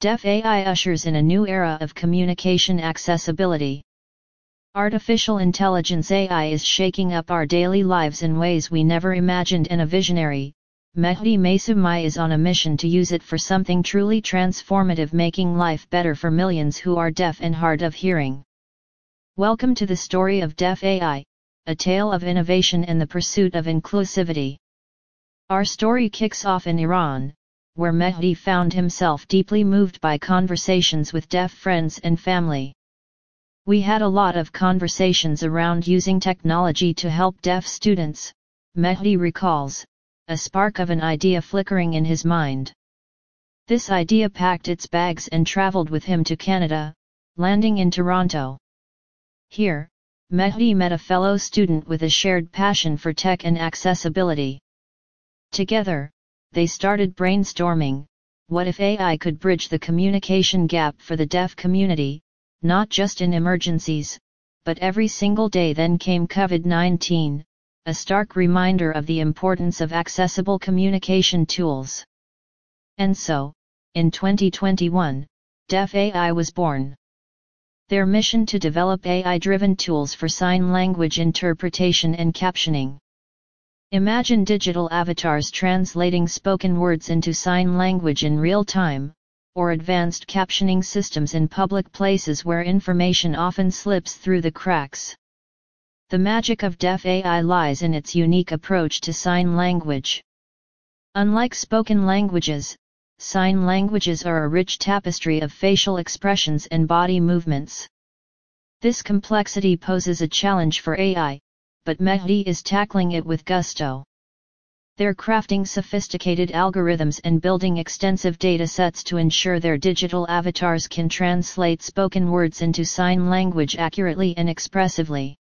Deaf AI ushers in a new era of communication accessibility. Artificial intelligence AI is shaking up our daily lives in ways we never imagined, and a visionary, Mehdi Masoumi, is on a mission to use it for something truly transformative, making life better for millions who are deaf and hard of hearing. Welcome to the story of Deaf AI, a tale of innovation and the pursuit of inclusivity. Our story kicks off in Iran, where Mehdi found himself deeply moved by conversations with deaf friends and family. "We had a lot of conversations around using technology to help deaf students," Mehdi recalls, a spark of an idea flickering in his mind. This idea packed its bags and traveled with him to Canada, landing in Toronto. Here, Mehdi met a fellow student with a shared passion for tech and accessibility. Together, they started brainstorming, what if AI could bridge the communication gap for the deaf community, not just in emergencies, but every single day. Then came COVID-19, a stark reminder of the importance of accessible communication tools. And so, in 2021, Deaf AI was born. Their mission to develop AI-driven tools for sign language interpretation and captioning. Imagine digital avatars translating spoken words into sign language in real time, or advanced captioning systems in public places where information often slips through the cracks. The magic of Deaf AI lies in its unique approach to sign language. Unlike spoken languages, sign languages are a rich tapestry of facial expressions and body movements. This complexity poses a challenge for AI, but Mehdi is tackling it with gusto. They're crafting sophisticated algorithms and building extensive data sets to ensure their digital avatars can translate spoken words into sign language accurately and expressively.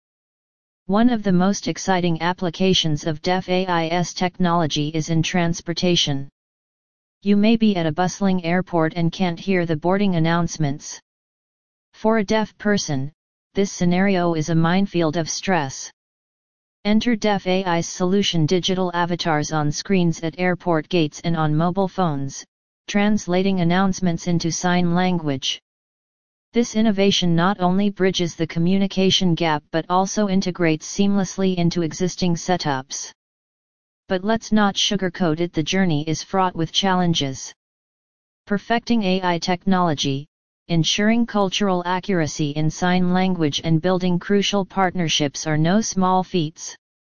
One of the most exciting applications of Deaf AI's technology is in transportation. You may be at a bustling airport and can't hear the boarding announcements. For a deaf person, this scenario is a minefield of stress. Enter Deaf AI's solution: digital avatars on screens at airport gates and on mobile phones, translating announcements into sign language. This innovation not only bridges the communication gap but also integrates seamlessly into existing setups. But let's not sugarcoat it, the journey is fraught with challenges. Perfecting AI technology, ensuring cultural accuracy in sign language, and building crucial partnerships are no small feats.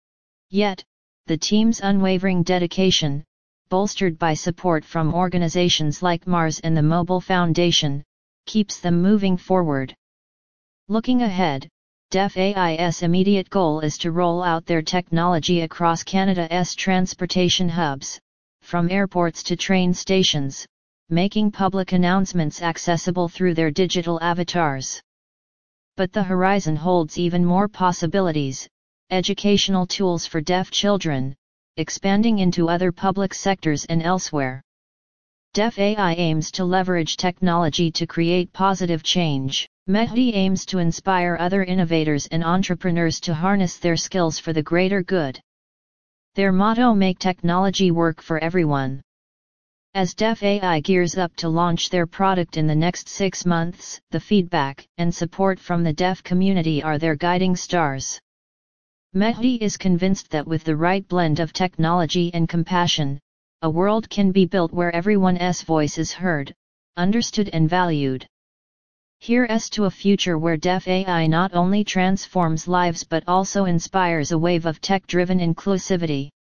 Yet, the team's unwavering dedication, bolstered by support from organizations like Mars and the Mobile Foundation, keeps them moving forward. Looking ahead, Deaf AI's immediate goal is to roll out their technology across Canada's transportation hubs, from airports to train stations, making public announcements accessible through their digital avatars. But the horizon holds even more possibilities: educational tools for deaf children, expanding into other public sectors and elsewhere. Deaf AI aims to leverage technology to create positive change. Mehdi aims to inspire other innovators and entrepreneurs to harness their skills for the greater good. Their motto: make technology work for everyone. As Deaf AI gears up to launch their product in the next 6 months, the feedback and support from the deaf community are their guiding stars. Mehdi is convinced that with the right blend of technology and compassion, a world can be built where everyone's voice is heard, understood and valued. Here's to a future where Deaf AI not only transforms lives but also inspires a wave of tech-driven inclusivity.